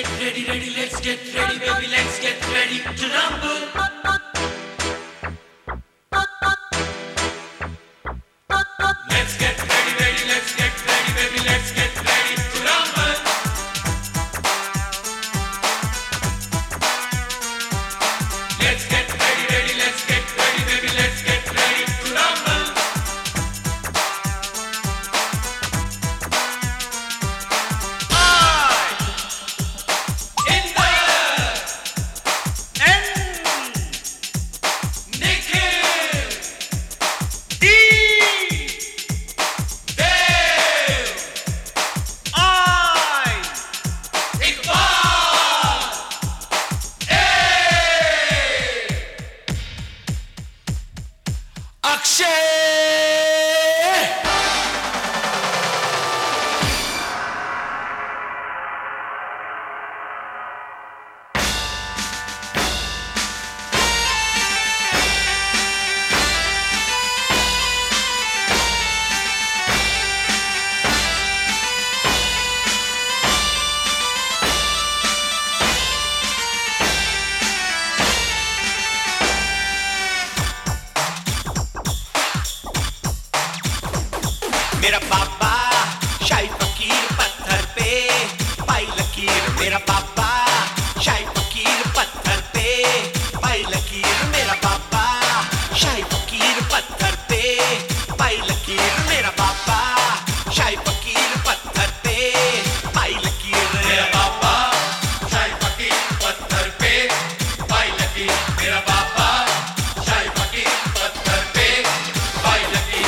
मेरा पापा शाही फकीर पत्थर पे पाई लकीर। मेरा पापा शाही फकीर पत्थर पे पाई लकीर। मेरा पापा शाही फकीर पत्थर पे पाई लकीर। मेरा पापा शाही फकीर पत्थर पे पाई लकीर। मेरा पापा शाही फकीर पत्थर पे पाई लकीर। मेरा पापा शाही फकीर पत्थर पे पाई लकीर।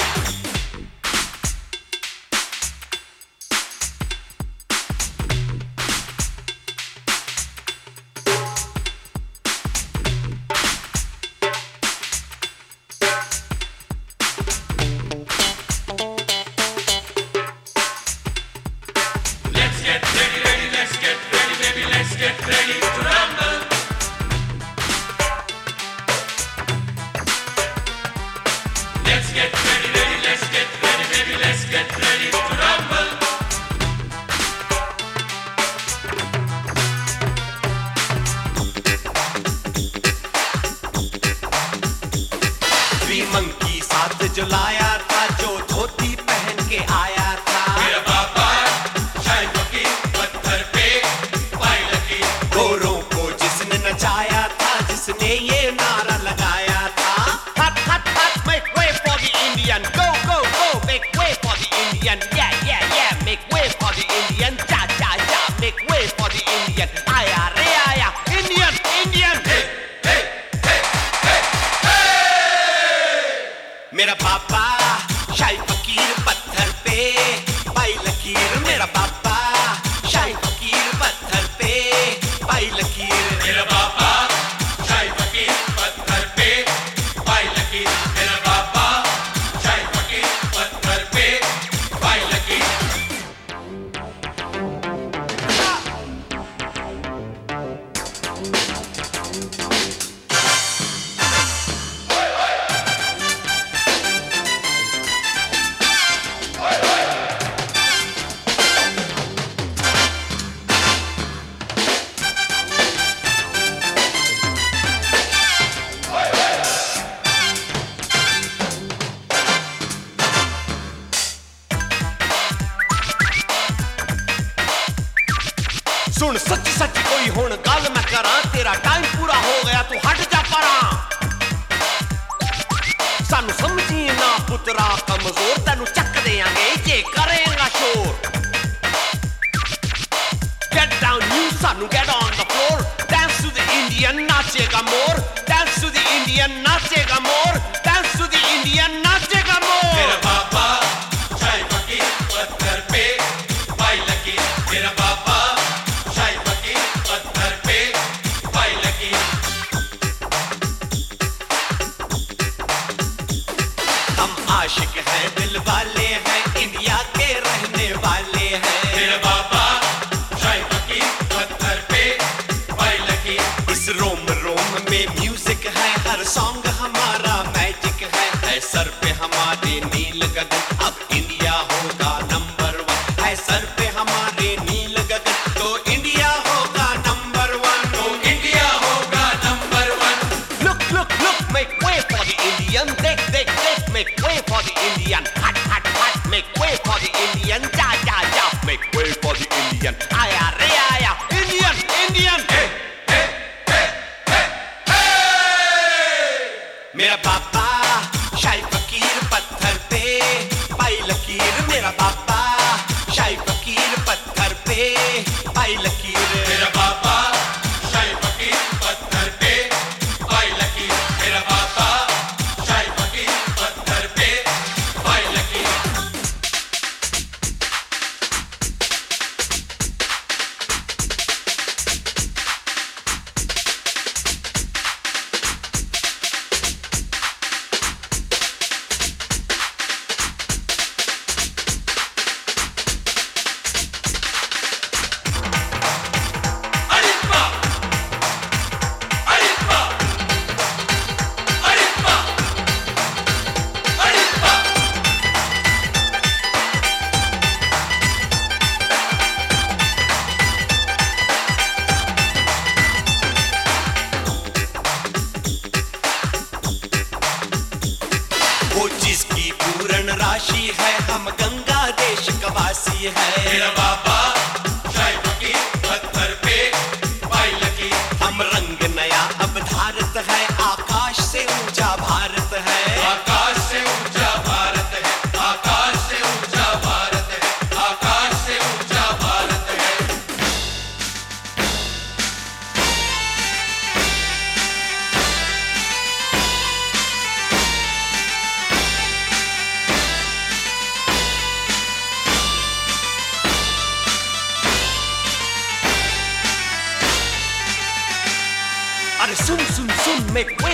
मंकी साथ जो लाया था, जो धोती पहन के आया था। मेरा पापा शाही फकीर पत्थर पे पाई लकीर। गोरों को जिसने नचाया था, जिसने ये नारा लगाया था, हट हट हट make way for the Indian, go go go make way for the Indian, yeah yeah yeah make way for the Indian, ja ja ja make way for the Indian, आया रे आया Indian Indian। मेरा पापा शाही फकीर पत्थर पे पाई लकीर। मेरा पापा शाही फकीर पत्थर पे पाई लकीर। मेरा पापा शाही फकीर पत्थर पे पाई लकीर। मेरा पापा शाही फकीर पत्थर पे पाई लकीर। सुन सच्ची सच्ची कोई हुण गल मैं करा, तेरा टाइम पूरा हो गया तू हट जा परा। सानू समझी ना पुत्रा कमजोर, तेनू चक देंगे जे करेगा शोर। Get down you सानू get on the floor, dance to the Indian नाचेगा more, dance to the Indian नाचेगा more, dance to the Indian नाचेगा मोर। मेरा पापा शाही फकीर पत्थर पे पाई लकीर। मेरा पापा शाही फकीर पत्थर पे पाई लकीर। हम आशिक हैं, दिल वाले हैं, इंडिया के रहने वाले हैं। मेरा पापा शाही फकीर पत्थर पे पाई लकीर। इस रोम रोम में म्यूजिक है, हर सॉन्ग हमारा मैजिक है सर पे हमारे नील गगन, अब इंडिया होगा नंबर 1। है सर पे हमारे नील गगन, तो इंडिया होगा Indian. Deck, deck, deck, make way for the Indian. Hot, hot, hot, make way for the Indian. Ja, ja, ja, make way for the Indian. Aya, re, aya, Indian, Indian. Hey, hey, hey, hey, hey! मेरा बाबा शाही फकीर पत्थर पे पाई लकीर. मेरा बाबा शाही फकीर पत्थर पे पाई लकीर. मेरा बाबा शाही फकीर पत्थर पे पाई लकीर. मेरा बाबा शाही फकीर पत्थर पे पाई लकीर. Arisma! Arisma! Arisma! Arisma! वो जिसकी पूर्ण राशि है हम गंगा देश कवासी है. मेरा बाबा शाही फकीर पत्थर पे पाई लकीर. हम रंग नया अब धारत है आकाश से ऊंचा भारत है. आकाश से ऊंचा भारत है. आकाश से ऊंचा भारत है. आकाश से ऊंचा भारत है. अरे सुन सुन सुन make